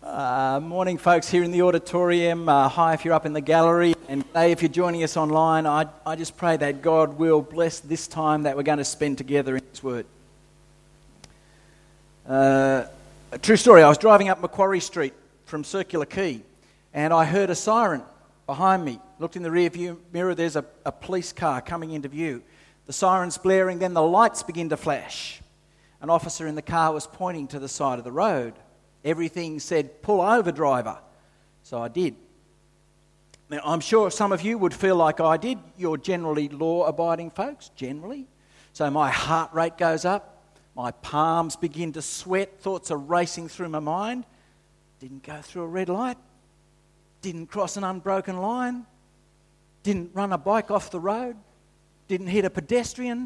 Morning, folks, here in the auditorium. Hi if you're up in the gallery, and today if you're joining us online. I just pray that God will bless this time that we're going to spend together in His Word. A true story, I was driving up Macquarie Street from Circular Quay, and I heard a siren behind me. Looked in the rear view mirror, there's a police car coming into view. The siren's blaring, then the lights begin to flash. An officer in the car was pointing to the side of the road. Everything said, "Pull over, driver." So I did. Now, I'm sure some of you would feel like I did. You're generally law-abiding folks, generally. So my heart rate goes up. My palms begin to sweat. Thoughts are racing through my mind. Didn't go through a red light. Didn't cross an unbroken line. Didn't run a bike off the road. Didn't hit a pedestrian.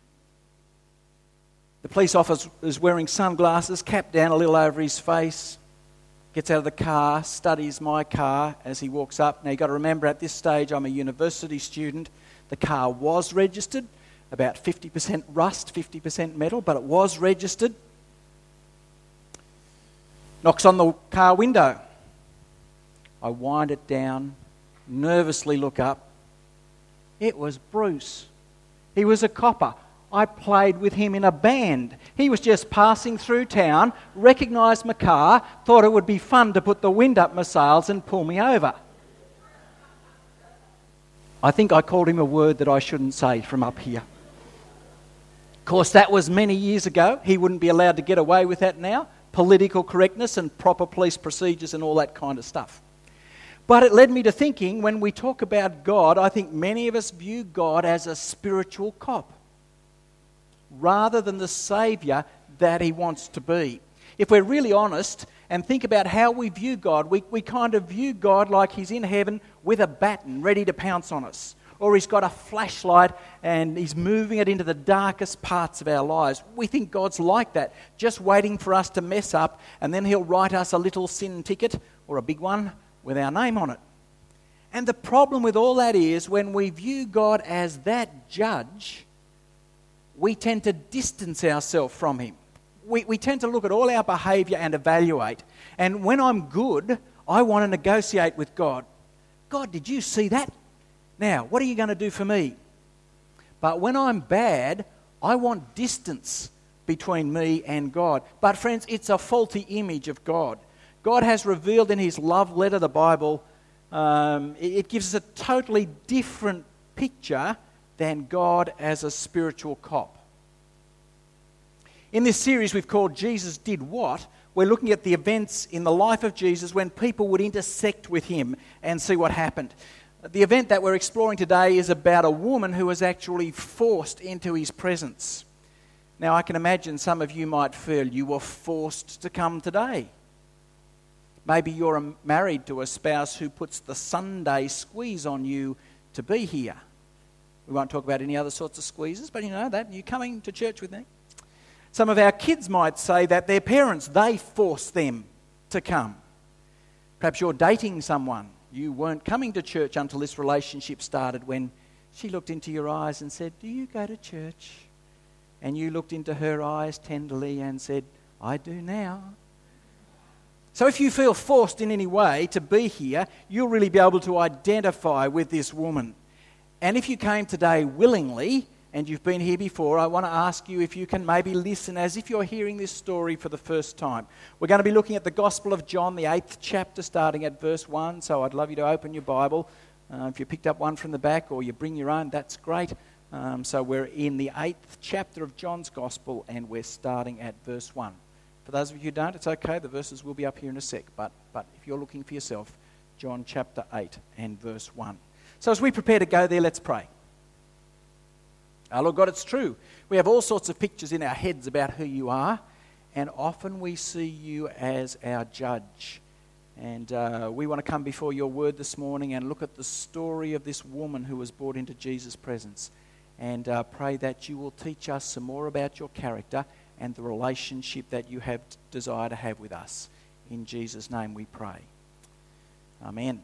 The police officer is wearing sunglasses, cap down a little over his face, gets out of the car, studies my car as he walks up. Now, you've got to remember, at this stage, I'm a university student. The car was registered, about 50% rust, 50% metal, but it was registered. Knocks on the car window. I wind it down, nervously look up. It was Bruce. He was a copper. I played with him in a band. He was just passing through town, recognised my car, thought it would be fun to put the wind up my sails and pull me over. I think I called him a word that I shouldn't say from up here. Of course, that was many years ago. He wouldn't be allowed to get away with that now. Political correctness and proper police procedures and all that kind of stuff. But it led me to thinking, when we talk about God, I think many of us view God as a spiritual cop, rather than the Saviour that He wants to be. If we're really honest and think about how we view God, we kind of view God like He's in heaven with a baton ready to pounce on us. Or He's got a flashlight and He's moving it into the darkest parts of our lives. We think God's like that, just waiting for us to mess up, and then He'll write us a little sin ticket, or a big one, with our name on it. And the problem with all that is, when we view God as that judge, we tend to distance ourselves from Him. We tend to look at all our behaviour and evaluate. And when I'm good, I want to negotiate with God. God, did you see that? Now, what are you going to do for me? But when I'm bad, I want distance between me and God. But friends, it's a faulty image of God. God has revealed in His love letter, the Bible, it gives us a totally different picture than God as a spiritual cop. In this series we've called Jesus Did What, we're looking at the events in the life of Jesus when people would intersect with Him and see what happened. The event that we're exploring today is about a woman who was actually forced into His presence. Now, I can imagine some of you might feel you were forced to come today. Maybe you're married to a spouse who puts the Sunday squeeze on you to be here. We won't talk about any other sorts of squeezes, but you know that. You're coming to church with me. Some of our kids might say that their parents, they force them to come. Perhaps you're dating someone. You weren't coming to church until this relationship started, when she looked into your eyes and said, "Do you go to church?" And you looked into her eyes tenderly and said, "I do now." So if you feel forced in any way to be here, you'll really be able to identify with this woman. And if you came today willingly, and you've been here before, I want to ask you if you can maybe listen as if you're hearing this story for the first time. We're going to be looking at the Gospel of John, the 8th chapter, starting at verse 1. So I'd love you to open your Bible. If you picked up one from the back or you bring your own, that's great. So we're in the 8th chapter of John's Gospel, and we're starting at verse 1. For those of you who don't, it's okay. The verses will be up here in a sec. But if you're looking for yourself, John chapter 8 and verse 1. So as we prepare to go there, let's pray. Lord God, it's true. We have all sorts of pictures in our heads about who you are, and often we see you as our judge. And we want to come before your word this morning and look at the story of this woman who was brought into Jesus' presence, and pray that you will teach us some more about your character and the relationship that you have desire to have with us. In Jesus' name we pray. Amen.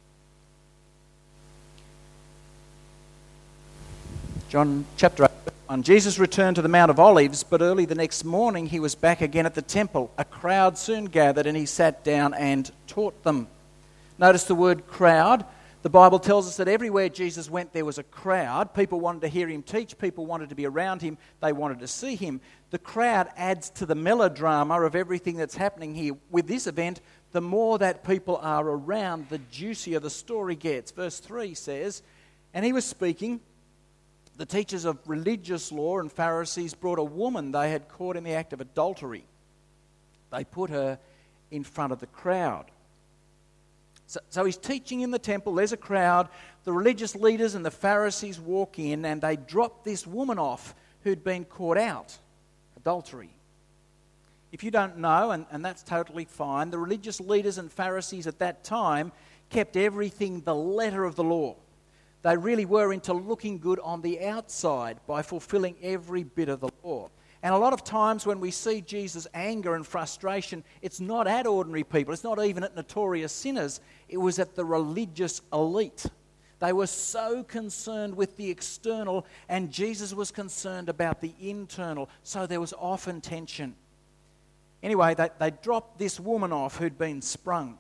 John chapter 8, verse And Jesus returned to the Mount of Olives, but early the next morning he was back again at the temple. A crowd soon gathered and he sat down and taught them. Notice the word crowd. The Bible tells us that everywhere Jesus went there was a crowd. People wanted to hear him teach. People wanted to be around him. They wanted to see him. The crowd adds to the melodrama of everything that's happening here. With this event, the more that people are around, the juicier the story gets. Verse 3 says, "And he was speaking. The teachers of religious law and Pharisees brought a woman they had caught in the act of adultery. They put her in front of the crowd." So he's teaching in the temple. There's a crowd. The religious leaders and the Pharisees walk in and they drop this woman off who'd been caught out. Adultery. If you don't know, and that's totally fine, the religious leaders and Pharisees at that time kept everything the letter of the law. They really were into looking good on the outside by fulfilling every bit of the law. And a lot of times when we see Jesus' anger and frustration, it's not at ordinary people. It's not even at notorious sinners. It was at the religious elite. They were so concerned with the external, and Jesus was concerned about the internal. So there was often tension. Anyway, they dropped this woman off who'd been sprung.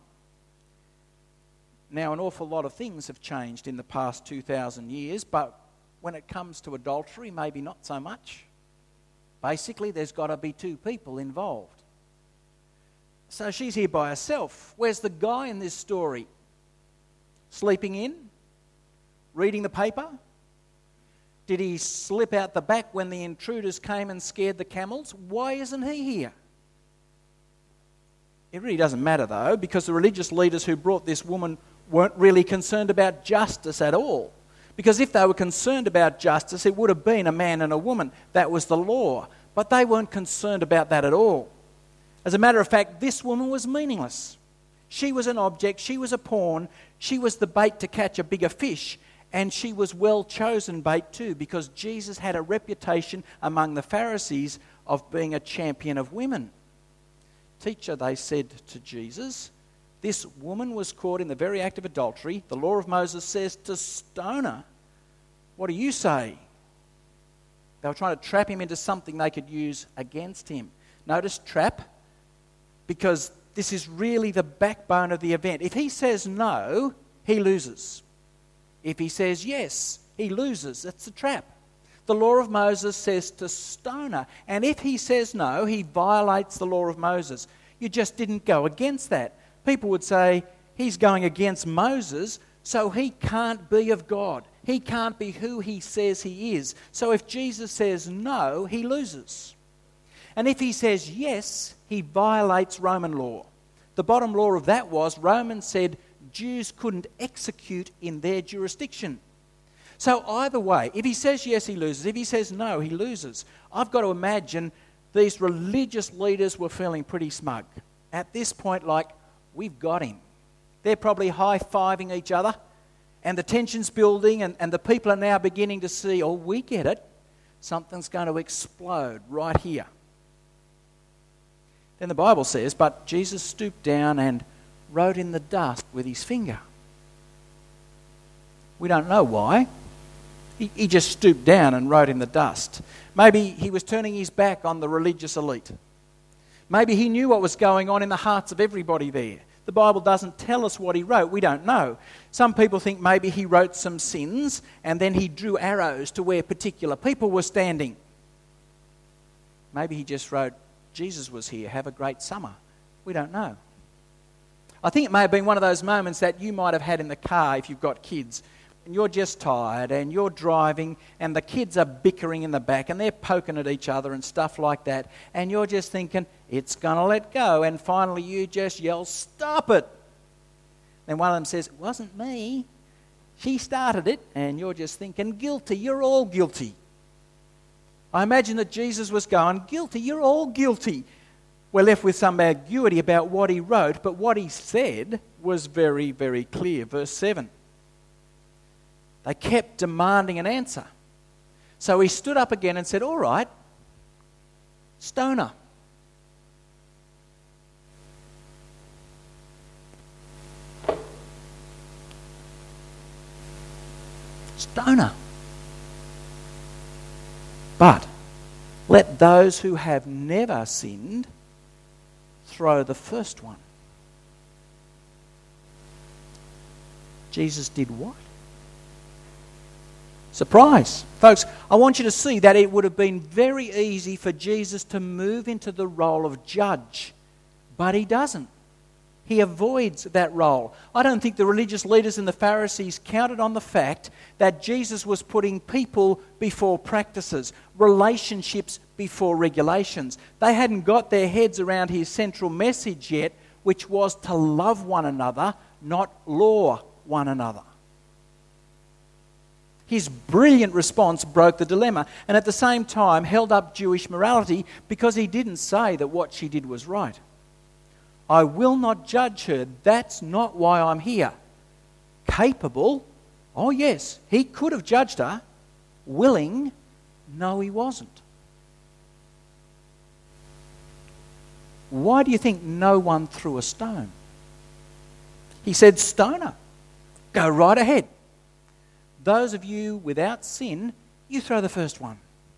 Now, an awful lot of things have changed in the past 2,000 years, but when it comes to adultery, maybe not so much. Basically, there's got to be two people involved. So she's here by herself. Where's the guy in this story? Sleeping in? Reading the paper? Did he slip out the back when the intruders came and scared the camels? Why isn't he here? It really doesn't matter though, because the religious leaders who brought this woman weren't really concerned about justice at all. Because if they were concerned about justice, it would have been a man and a woman. That was the law. But they weren't concerned about that at all. As a matter of fact, this woman was meaningless. She was an object. She was a pawn. She was the bait to catch a bigger fish. And she was well-chosen bait too, because Jesus had a reputation among the Pharisees of being a champion of women. "Teacher," they said to Jesus, "this woman was caught in the very act of adultery. The law of Moses says to stone her. What do you say?" They were trying to trap him into something they could use against him. Notice trap, because this is really the backbone of the event. If he says no, he loses. If he says yes, he loses. That's the trap. The law of Moses says to stone her. And if he says no, he violates the law of Moses. You just didn't go against that. People would say, he's going against Moses, so he can't be of God. He can't be who he says he is. So if Jesus says no, he loses. And if he says yes, he violates Roman law. The bottom law of that was Romans said Jews couldn't execute in their jurisdiction. So either way, if he says yes, he loses. If he says no, he loses. I've got to imagine these religious leaders were feeling pretty smug. At this point, like, we've got him. They're probably high-fiving each other, and the tension's building, and the people are now beginning to see, oh, we get it. Something's going to explode right here. Then the Bible says, but Jesus stooped down and wrote in the dust with his finger. We don't know why. He just stooped down and wrote in the dust. Maybe he was turning his back on the religious elite. Maybe he knew what was going on in the hearts of everybody there. The Bible doesn't tell us what he wrote. We don't know. Some people think maybe he wrote some sins and then he drew arrows to where particular people were standing. Maybe he just wrote, Jesus was here, have a great summer. We don't know. I think it may have been one of those moments that you might have had in the car if you've got kids. And you're just tired and you're driving and the kids are bickering in the back and they're poking at each other and stuff like that. And you're just thinking, it's going to let go. And finally you just yell, stop it. Then one of them says, it wasn't me. She started it. And you're just thinking, guilty. You're all guilty. I imagine that Jesus was going, guilty. You're all guilty. We're left with some ambiguity about what he wrote, but what he said was very, very clear. Verse 7. They kept demanding an answer. So he stood up again and said, all right, stone her. Stone her. But let those who have never sinned throw the first one. Jesus did what? Surprise. Folks, I want you to see that it would have been very easy for Jesus to move into the role of judge, but he doesn't. He avoids that role. I don't think the religious leaders and the Pharisees counted on the fact that Jesus was putting people before practices, relationships before regulations. They hadn't got their heads around his central message yet, which was to love one another, not law one another. His brilliant response broke the dilemma and at the same time held up Jewish morality because he didn't say that what she did was right. I will not judge her. That's not why I'm here. Capable? Oh yes, he could have judged her. Willing? No, he wasn't. Why do you think no one threw a stone? He said, stone her. Go right ahead. Those of you without sin, you throw the first one.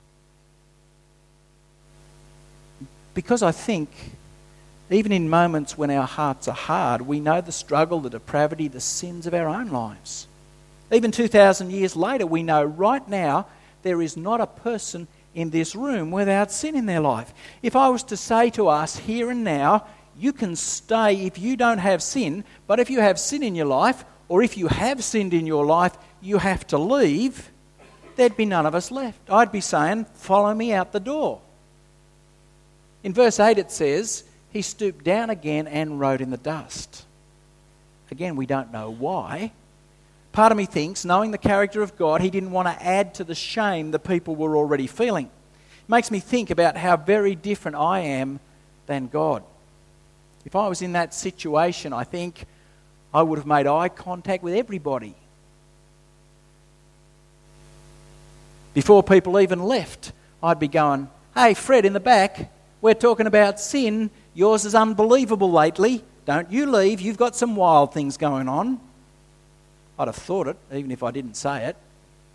Because I think even in moments when our hearts are hard, we know the struggle, the depravity, the sins of our own lives. Even 2,000 years later, we know right now there is not a person in this room without sin in their life. If I was to say to us here and now, you can stay if you don't have sin, but if you have sin in your life, or if you have sinned in your life, you have to leave, there'd be none of us left. I'd be saying, follow me out the door. In verse 8 it says, he stooped down again and wrote in the dust. Again, we don't know why. Part of me thinks, knowing the character of God, he didn't want to add to the shame the people were already feeling. It makes me think about how very different I am than God. If I was in that situation, I think I would have made eye contact with everybody. Before people even left, I'd be going, hey, Fred in the back, we're talking about sin. Yours is unbelievable lately. Don't you leave. You've got some wild things going on. I'd have thought it, even if I didn't say it.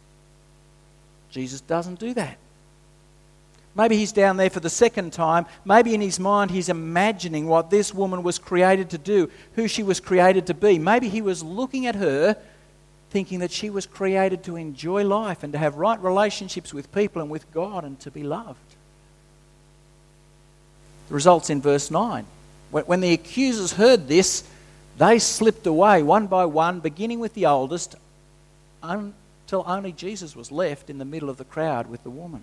Jesus doesn't do that. Maybe he's down there for the second time. Maybe in his mind he's imagining what this woman was created to do, who she was created to be. Maybe he was looking at her thinking that she was created to enjoy life and to have right relationships with people and with God and to be loved. The result's in verse 9. When the accusers heard this, they slipped away one by one, beginning with the oldest, until only Jesus was left in the middle of the crowd with the woman.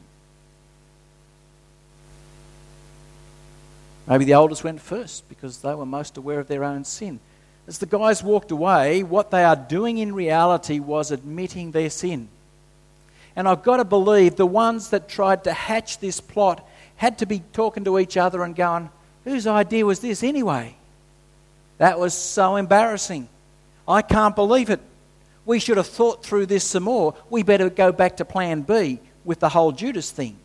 Maybe the oldest went first because they were most aware of their own sin. As the guys walked away, what they are doing in reality was admitting their sin. And I've got to believe the ones that tried to hatch this plot had to be talking to each other and going, whose idea was this anyway? That was so embarrassing. I can't believe it. We should have thought through this some more. We better go back to plan B with the whole Judas thing.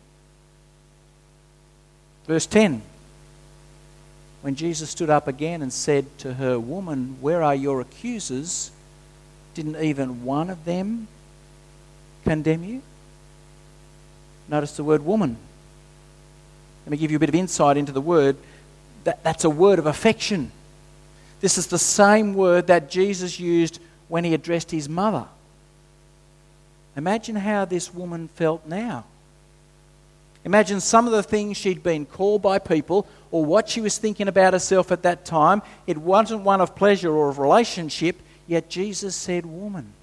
Verse 10. When Jesus stood up again and said to her, woman, where are your accusers? Didn't even one of them condemn you? Notice the word woman. Let me give you a bit of insight into the word. That's a word of affection. This is the same word that Jesus used when he addressed his mother. Imagine how this woman felt now. Imagine some of the things she'd been called by people or what she was thinking about herself at that time. It wasn't one of pleasure or of relationship, yet Jesus said, woman.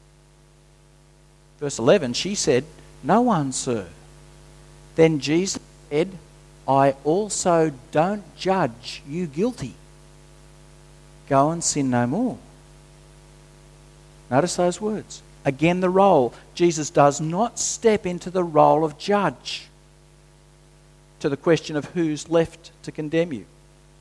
Verse 11, she said, no one, sir. Then Jesus said, I also don't judge you guilty. Go and sin no more. Notice those words. Again, the role. Jesus does not step into the role of judge to the question of who's left to condemn you.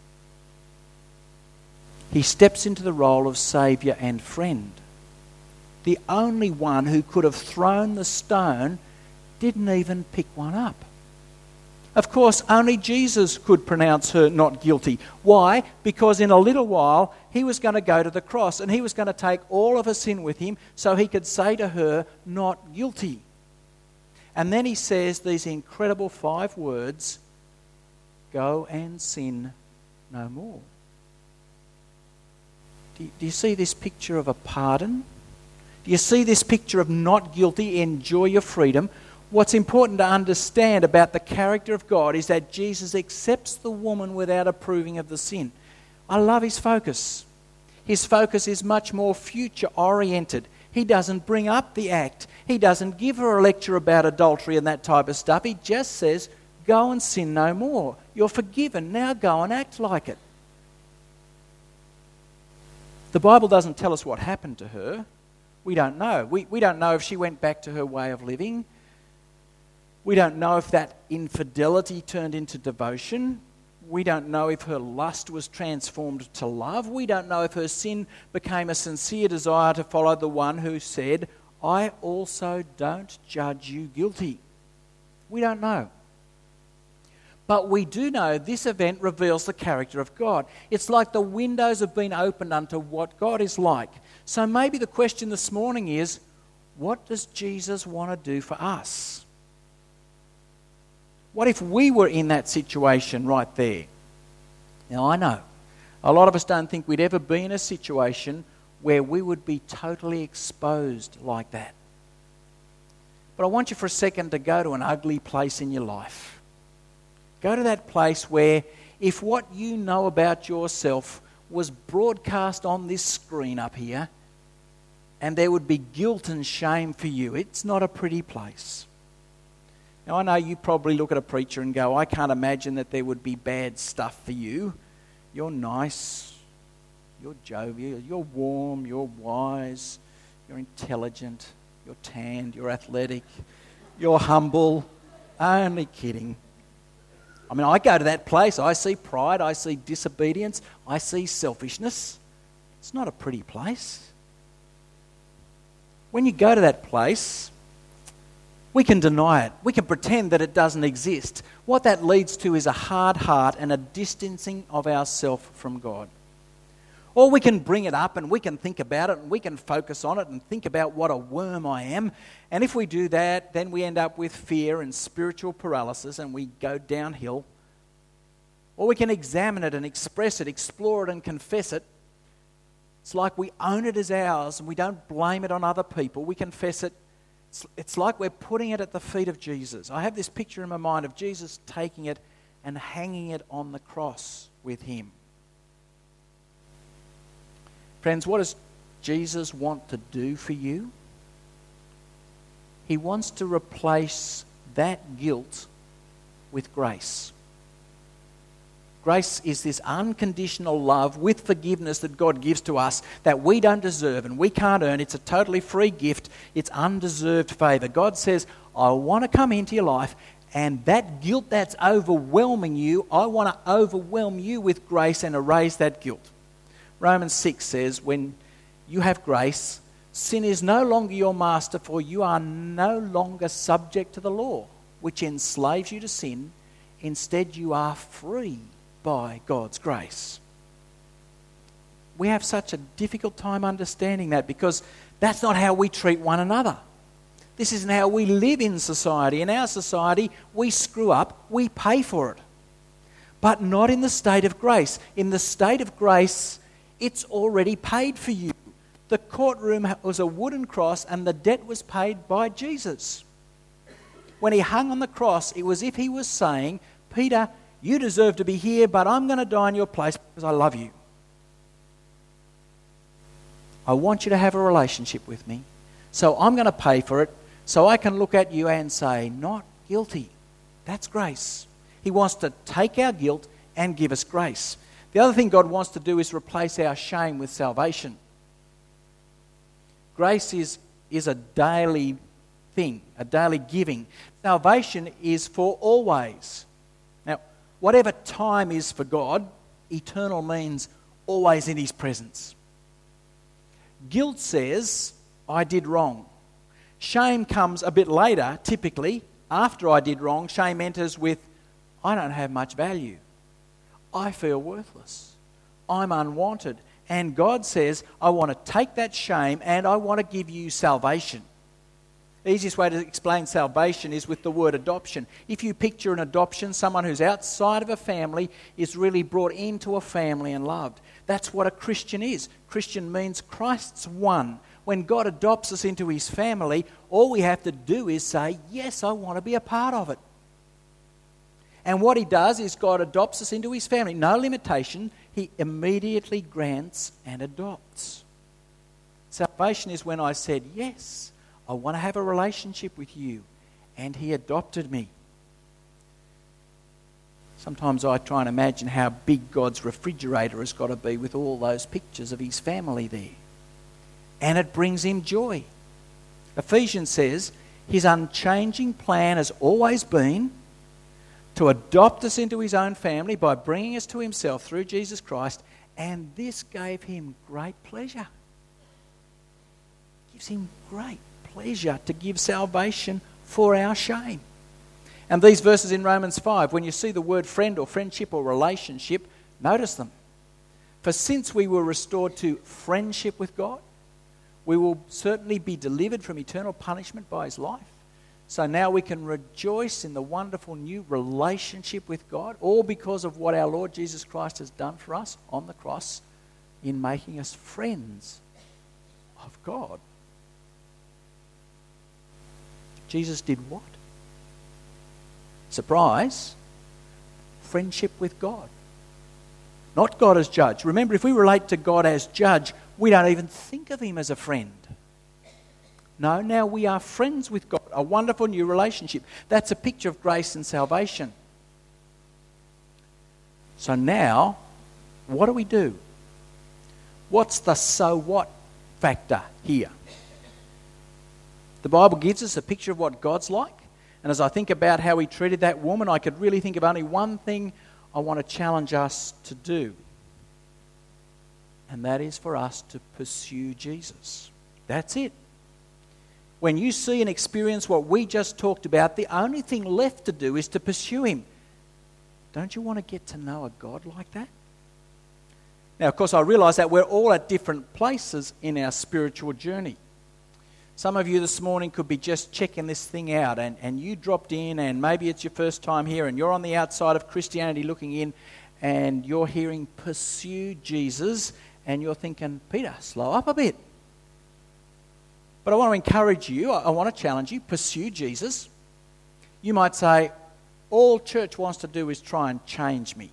He steps into the role of saviour and friend. The only one who could have thrown the stone didn't even pick one up. Of course, only Jesus could pronounce her not guilty. Why? Because in a little while, he was going to go to the cross and he was going to take all of her sin with him so he could say to her, not guilty. And then he says these incredible 5 words, "Go and sin no more." Do you see this picture of a pardon? Do you see this picture of not guilty, enjoy your freedom? What's important to understand about the character of God is that Jesus accepts the woman without approving of the sin. I love his focus. His focus is much more future-oriented. He doesn't bring up the act. He doesn't give her a lecture about adultery and that type of stuff. He just says, "Go and sin no more. You're forgiven. Now go and act like it." The Bible doesn't tell us what happened to her. We don't know. We don't know if she went back to her way of living. We don't know if that infidelity turned into devotion. We don't know if her lust was transformed to love. We don't know if her sin became a sincere desire to follow the one who said, "I also don't judge you guilty." We don't know. But we do know this event reveals the character of God. It's like the windows have been opened unto what God is like. So maybe the question this morning is, what does Jesus want to do for us? What if we were in that situation right there? Now I know, a lot of us don't think we'd ever be in a situation where we would be totally exposed like that. But I want you for a second to go to an ugly place in your life. Go to that place where if what you know about yourself was broadcast on this screen up here, and there would be guilt and shame for you, it's not a pretty place. Now I know you probably look at a preacher and go, "I can't imagine that there would be bad stuff for you. You're nice, you're jovial, you're warm, you're wise, you're intelligent, you're tanned, you're athletic, you're humble." Only kidding. I mean, I go to that place, I see pride, I see disobedience, I see selfishness. It's not a pretty place. When you go to that place, we can deny it. We can pretend that it doesn't exist. What that leads to is a hard heart and a distancing of ourselves from God. Or we can bring it up and we can think about it and we can focus on it and think about what a worm I am. And if we do that, then we end up with fear and spiritual paralysis and we go downhill. Or we can examine it and express it, explore it and confess it. It's like we own it as ours and we don't blame it on other people. We confess it. It's like we're putting it at the feet of Jesus. I have this picture in my mind of Jesus taking it and hanging it on the cross with him. Friends, what does Jesus want to do for you? He wants to replace that guilt with grace. Grace is this unconditional love with forgiveness that God gives to us that we don't deserve and we can't earn. It's a totally free gift. It's undeserved favour. God says, "I want to come into your life, and that guilt that's overwhelming you, I want to overwhelm you with grace and erase that guilt." Romans 6 says, when you have grace, sin is no longer your master, for you are no longer subject to the law, which enslaves you to sin. Instead, you are free by God's grace. We have such a difficult time understanding that because that's not how we treat one another. This isn't how we live in society. In our society, we screw up, we pay for it. But not in the state of grace. In the state of grace, it's already paid for you. The courtroom was a wooden cross and the debt was paid by Jesus. When he hung on the cross, it was as if he was saying, "Peter, you deserve to be here, but I'm going to die in your place because I love you. I want you to have a relationship with me, so I'm going to pay for it so I can look at you and say, not guilty." That's grace. He wants to take our guilt and give us grace. The other thing God wants to do is replace our shame with salvation. Grace is a daily thing, a daily giving. Salvation is for always. Now, whatever time is for God, eternal means always in his presence. Guilt says, I did wrong. Shame comes a bit later, typically. After I did wrong, shame enters with, I don't have much value. I feel worthless. I'm unwanted. And God says, I want to take that shame and I want to give you salvation. The easiest way to explain salvation is with the word adoption. If you picture an adoption, someone who's outside of a family is really brought into a family and loved. That's what a Christian is. Christian means Christ's one. When God adopts us into his family, all we have to do is say, yes, I want to be a part of it. And what he does is God adopts us into his family. No limitation. He immediately grants and adopts. Salvation is when I said, yes, I want to have a relationship with you. And he adopted me. Sometimes I try and imagine how big God's refrigerator has got to be with all those pictures of his family there. And it brings him joy. Ephesians says his unchanging plan has always been to adopt us into his own family by bringing us to himself through Jesus Christ, and this gave him great pleasure. It gives him great pleasure to give salvation for our shame. And these verses in Romans 5, when you see the word friend or friendship or relationship, notice them. For since we were restored to friendship with God, we will certainly be delivered from eternal punishment by his life. So now we can rejoice in the wonderful new relationship with God, all because of what our Lord Jesus Christ has done for us on the cross in making us friends of God. Jesus did what? Surprise, friendship with God. Not God as judge. Remember, if we relate to God as judge, we don't even think of him as a friend. No, now we are friends with God, a wonderful new relationship. That's a picture of grace and salvation. So now, what do we do? What's the so what factor here? The Bible gives us a picture of what God's like. And as I think about how he treated that woman, I could really think of only one thing I want to challenge us to do. And that is for us to pursue Jesus. That's it. When you see and experience what we just talked about, the only thing left to do is to pursue him. Don't you want to get to know a God like that? Now, of course, I realise that we're all at different places in our spiritual journey. Some of you this morning could be just checking this thing out, and you dropped in, and maybe it's your first time here, and you're on the outside of Christianity looking in, and you're hearing pursue Jesus, and you're thinking, Peter, slow up a bit. But I want to encourage you, I want to challenge you, pursue Jesus. You might say, all church wants to do is try and change me.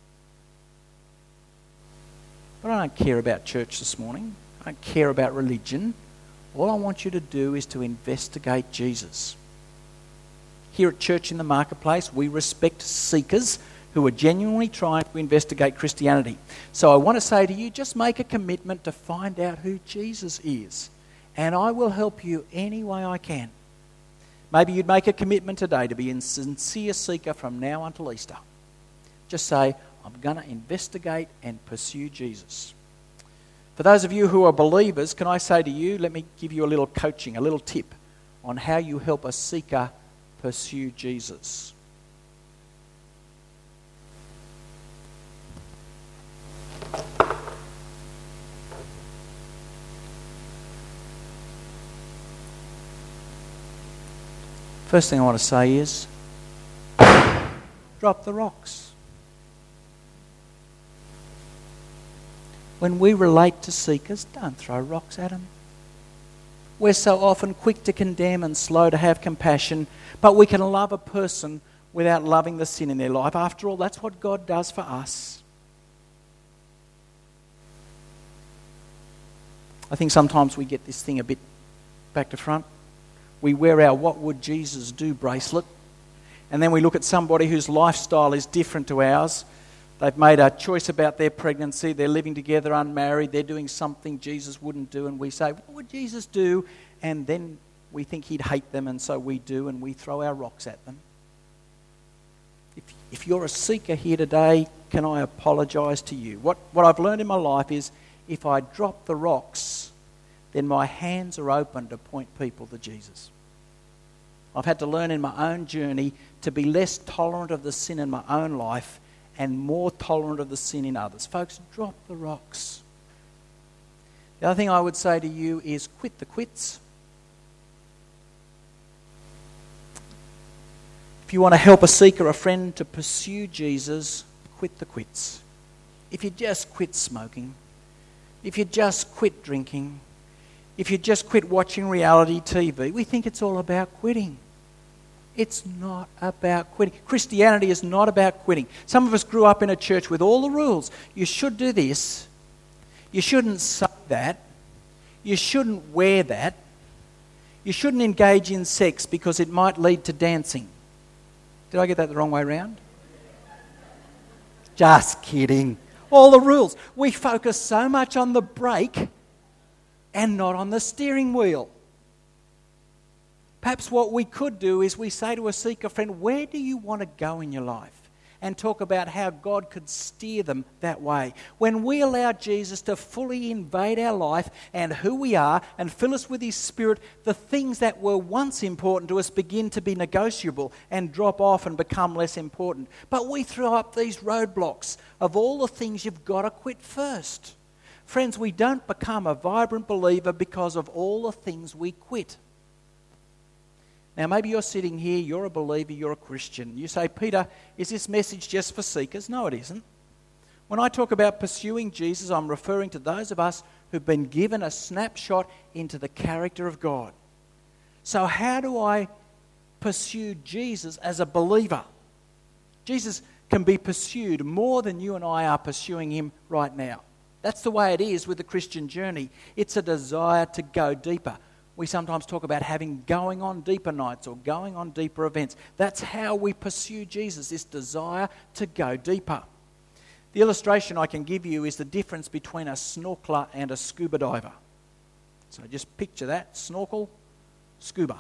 But I don't care about church this morning. I don't care about religion. All I want you to do is to investigate Jesus. Here at Church in the Marketplace, we respect seekers who are genuinely trying to investigate Christianity. So I want to say to you, just make a commitment to find out who Jesus is. And I will help you any way I can. Maybe you'd make a commitment today to be a sincere seeker from now until Easter. Just say, I'm going to investigate and pursue Jesus. For those of you who are believers, can I say to you, let me give you a little coaching, a little tip on how you help a seeker pursue Jesus. First thing I want to say is, drop the rocks. When we relate to seekers, don't throw rocks at them. We're so often quick to condemn and slow to have compassion, but we can love a person without loving the sin in their life. After all, that's what God does for us. I think sometimes we get this thing a bit back to front. We wear our "What would Jesus do" bracelet, and then we look at somebody whose lifestyle is different to ours. They've made a choice about their pregnancy, they're living together unmarried, they're doing something Jesus wouldn't do, and we say, what would Jesus do? And then we think he'd hate them, and so we do, and we throw our rocks at them. If you're a seeker here today, can I apologise to you? What I've learned in my life is, if I drop the rocks, then my hands are open to point people to Jesus. I've had to learn in my own journey to be less tolerant of the sin in my own life and more tolerant of the sin in others. Folks, drop the rocks. The other thing I would say to you is quit the quits. you want to help a seeker, a friend to pursue Jesus, quit the quits. If you just quit smoking, if you just quit drinking, if you just quit watching reality TV, we think it's all about quitting. It's not about quitting. Christianity is not about quitting. Some of us grew up in a church with all the rules. You should do this. You shouldn't say that. You shouldn't wear that. You shouldn't engage in sex because it might lead to dancing. Did I get that the wrong way around? Just kidding. All the rules. We focus so much on the brake and not on the steering wheel. Perhaps what we could do is we say to a seeker friend, where do you want to go in your life? And talk about how God could steer them that way. When we allow Jesus to fully invade our life and who we are and fill us with His Spirit, the things that were once important to us begin to be negotiable and drop off and become less important. But we throw up these roadblocks of all the things you've got to quit first. Friends, we don't become a vibrant believer because of all the things we quit. Now, maybe you're sitting here, you're a believer, you're a Christian. You say, Peter, is this message just for seekers? No, it isn't. When I talk about pursuing Jesus, I'm referring to those of us who've been given a snapshot into the character of God. So how do I pursue Jesus as a believer? Jesus can be pursued more than you and I are pursuing Him right now. That's the way it is with the Christian journey. It's a desire to go deeper. We sometimes talk about going on deeper nights or going on deeper events. That's how we pursue Jesus, this desire to go deeper. The illustration I can give you is the difference between a snorkeler and a scuba diver. So just picture that, snorkel, scuba.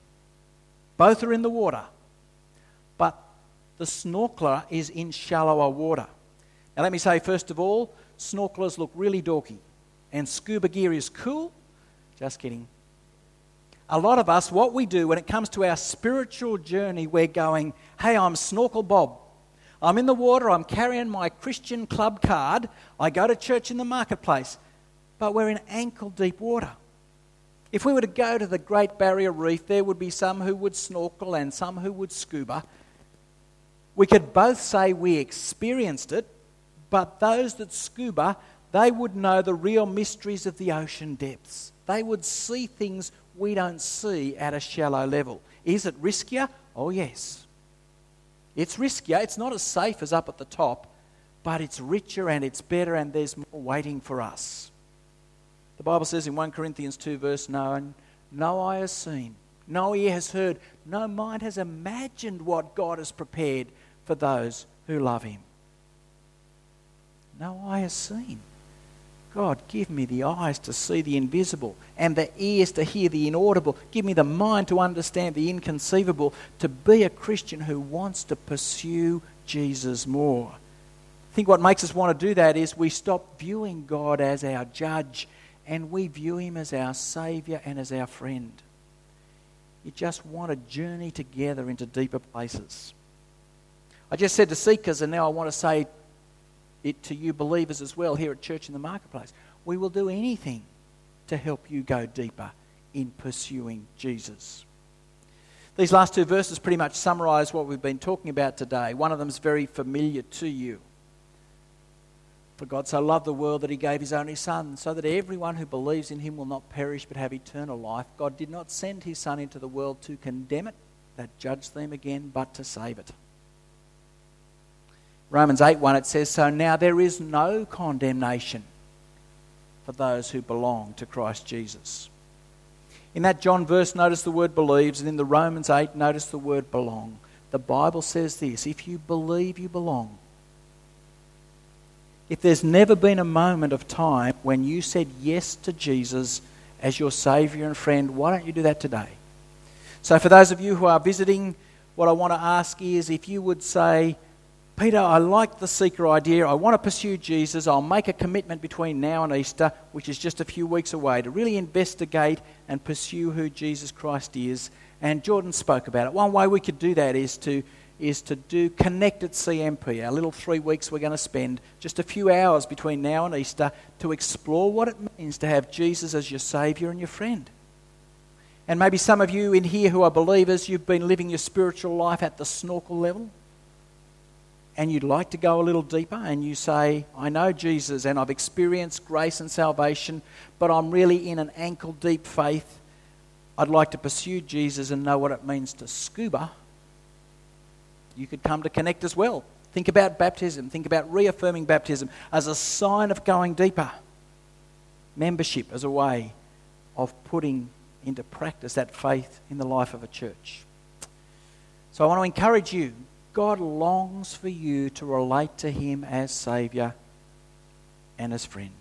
Both are in the water, but the snorkeler is in shallower water. Now let me say, first of all, snorkelers look really dorky, and scuba gear is cool. Just kidding. A lot of us, what we do when it comes to our spiritual journey, we're going, hey, I'm Snorkel Bob. I'm in the water, I'm carrying my Christian club card, I go to church in the marketplace. But we're in ankle-deep water. If we were to go to the Great Barrier Reef, there would be some who would snorkel and some who would scuba. We could both say we experienced it, but those that scuba, they would know the real mysteries of the ocean depths. They would see things we don't see at a shallow level. Is it riskier? Oh, yes. It's riskier. It's not as safe as up at the top, but it's richer and it's better and there's more waiting for us. The Bible says in 1 Corinthians 2 verse 9, no eye has seen, no ear has heard, no mind has imagined what God has prepared for those who love Him. No eye has seen. God, give me the eyes to see the invisible and the ears to hear the inaudible. Give me the mind to understand the inconceivable, to be a Christian who wants to pursue Jesus more. I think what makes us want to do that is we stop viewing God as our judge and we view Him as our Saviour and as our friend. You just want to journey together into deeper places. I just said to seekers, and now I want to say it to you believers as well here at Church in the Marketplace. We will do anything to help you go deeper in pursuing Jesus. These last two verses pretty much summarise what we've been talking about today. One of them is very familiar to you. For God so loved the world that He gave His only Son, so that everyone who believes in Him will not perish but have eternal life. God did not send His Son into the world to condemn it, that judged them again, but to save it. Romans 8:1, it says, so now there is no condemnation for those who belong to Christ Jesus. In that John verse, notice the word believes, and in the Romans 8, notice the word belong. The Bible says this, if you believe, you belong. If there's never been a moment of time when you said yes to Jesus as your Saviour and friend, why don't you do that today? So for those of you who are visiting, what I want to ask is if you would say, Peter, I like the seeker idea. I want to pursue Jesus. I'll make a commitment between now and Easter, which is just a few weeks away, to really investigate and pursue who Jesus Christ is. And Jordan spoke about it. One way we could do that is to do Connect at CMP, our little 3 weeks we're going to spend, just a few hours between now and Easter to explore what it means to have Jesus as your Saviour and your friend. And maybe some of you in here who are believers, you've been living your spiritual life at the snorkel level, and you'd like to go a little deeper, and you say, I know Jesus and I've experienced grace and salvation, but I'm really in an ankle-deep faith. I'd like to pursue Jesus and know what it means to scuba. You could come to Connect as well. Think about baptism. Think about reaffirming baptism as a sign of going deeper. Membership as a way of putting into practice that faith in the life of a church. So I want to encourage you. God longs for you to relate to him as Saviour and as friend.